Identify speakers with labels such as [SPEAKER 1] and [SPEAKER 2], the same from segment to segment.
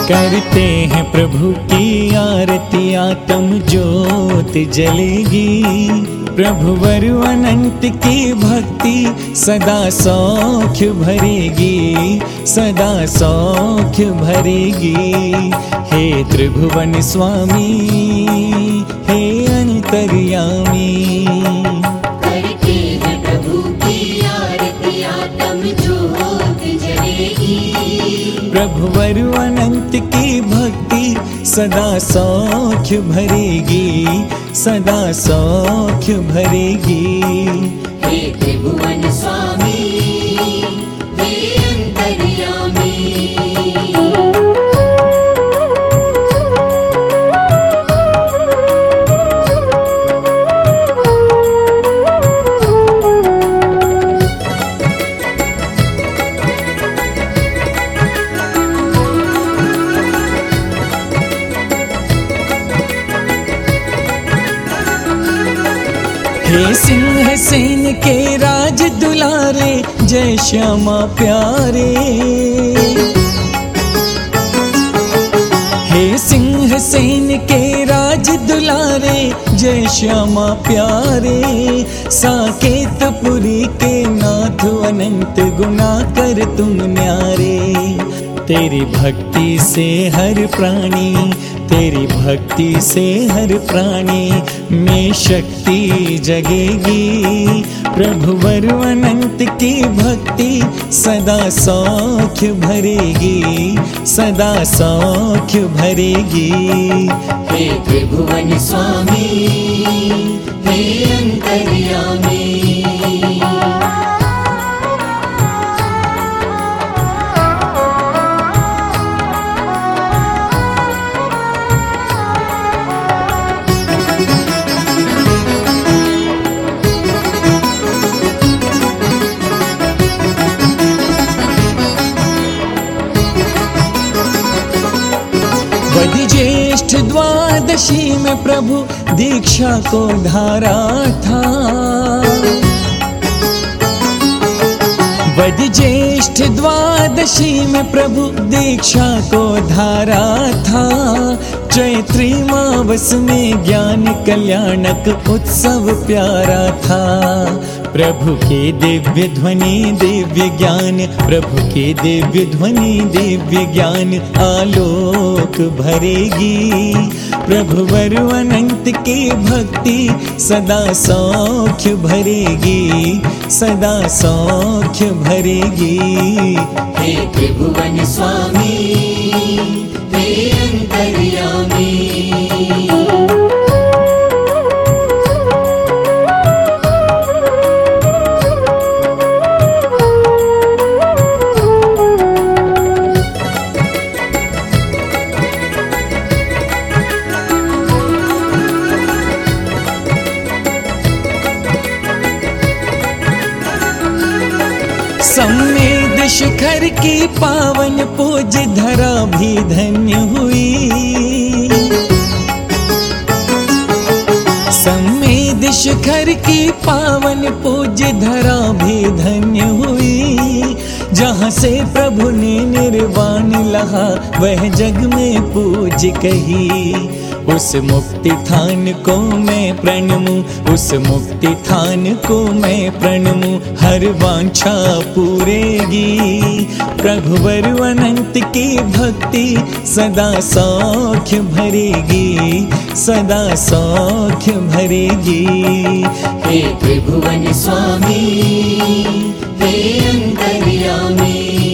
[SPEAKER 1] करते हैं प्रभु की आरती आत्म ज्योत जलेगी। प्रभु वर अनंत की भक्ति सदा सौख्य भरेगी, सदा सौख्य भरेगी। हे त्रिभुवन स्वामी, हे अंतर्यामी,
[SPEAKER 2] करते हैं प्रभु की आरती आत्म ज्योत जलेगी।
[SPEAKER 1] प्रभु वर अनंत की भक्ति सदा सौख्य भरेगी, सदा सौख्य भरेगी।
[SPEAKER 2] हे त्रिभुवन स्वामी, हे अंतर्यामी,
[SPEAKER 1] हे सिंह सेन के राज दुलारे, जय श्यामा प्यारे। हे सिंह सेन के राज दुलारे, जय श्यामा प्यारे। साकेतपुरी के नाथ अनंत गुना कर तुम न्यारे। तेरी भक्ति से हर प्राणी, तेरी भक्ति से हर प्राणी में शक्ति जगेगी। प्रभु वर अनंत की भक्ति सदा सौख्य भरेगी, सदा सौख्य भरेगी।
[SPEAKER 2] हे त्रिभुवन स्वामी, हे अंतर्यामी,
[SPEAKER 1] वधि ज्येष्ठ द्वादशी में प्रभु दीक्षा को धारा था। वधि ज्येष्ठ द्वादशी में प्रभु दीक्षा को धारा था। चैत्री मावस में ज्ञान कल्याणक उत्सव प्यारा था। प्रभु के दिव्य ध्वनि दिव्य ज्ञान, प्रभु के दिव्य ध्वनि दिव्य ज्ञान आलोक भरेगी। प्रभु वर अनंत की भक्ति सदा सौख्य भरेगी, सदा सौख्य भरेगी।
[SPEAKER 2] हे त्रिभुवन स्वामी, हे अंतर्यामी,
[SPEAKER 1] सम्मेद शिखर की पावन पूज धरा भी धन्य हुई। सम्मेद शिखर की पावन पूज धरा भी धन्य हुई। जहाँ से प्रभु ने निर्वाण लहा, वह जग में पूज कही। उस मुक्ति थान को मैं प्रणमूं, उस मुक्ति थान को मैं प्रणमूं। हर वांछा पूरेगी। प्रभु वर अनंत की भक्ति सदा सौख्य भरेगी, सदा सौख्य भरेगी।
[SPEAKER 2] हे त्रिभुवन स्वामी, हे अंतर्यामी,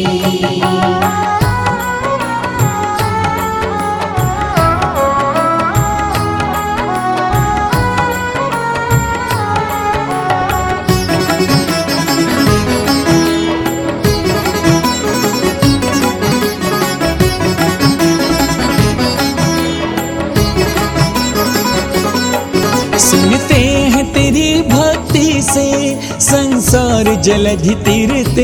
[SPEAKER 1] सुनते हैं तेरी भक्ति से संसार जलधि तीरते।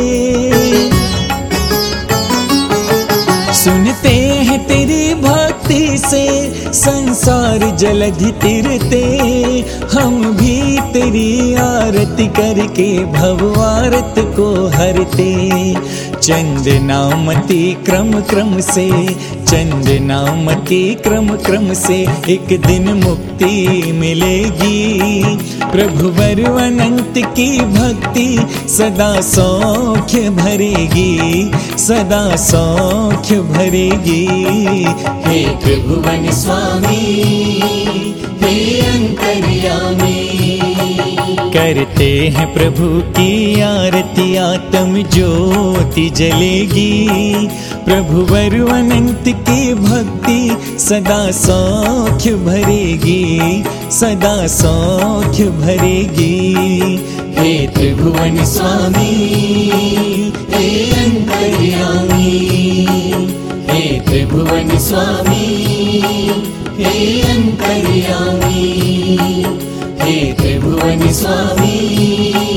[SPEAKER 1] सुनते हैं तेरी भक्ति से संसार जलधि तीरते। हम भी तेरी आरती करके भव आरत को हरते। चंदनामती क्रम क्रम से, चंदनामती क्रम क्रम से एक दिन मुक्ति मिलेगी। प्रभु वर अनंत की भक्ति सदा सौख्य भरेगी, सदा सौख्य भरेगी।
[SPEAKER 2] हे त्रिभुवन स्वामी, हे अंतर्यामी,
[SPEAKER 1] करते हैं प्रभु की आरती आत्म ज्योति जलेगी। प्रभु वर अनंत की भक्ति सदा सौख्य भरेगी, सदा सौख्य भरेगी।
[SPEAKER 2] हे त्रिभुवन स्वामी, हे अंतर्यामी, हे त्रिभुवन स्वामी, हे अंतर्यामी, हे त्रिभुवन स्वामी।